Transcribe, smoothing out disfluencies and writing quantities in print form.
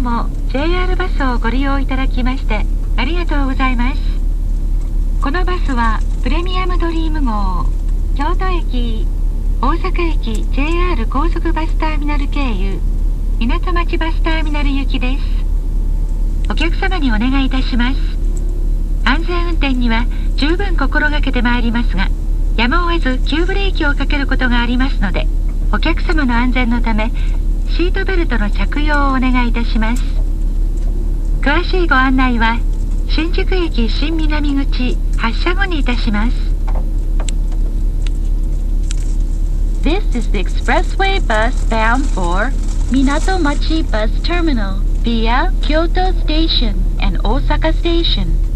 も JR バスをご利用いただきましてありがとうございます。このバスはプレミアムドリーム号京都駅、大阪駅 JR 高速バスターミナル経由港町バスターミナル行きです。お客様にお願いいたします。安全運転には十分心がけてまいりますが、やむを得ず急ブレーキをかけることがありますので、お客様の安全のためシートベルトの着用をお願いいたします。詳しいご案内は新宿駅新南口発車後にいたします。 This is the expressway bus bound for Minatomachi Bus Terminal via Kyoto Station and Osaka Station.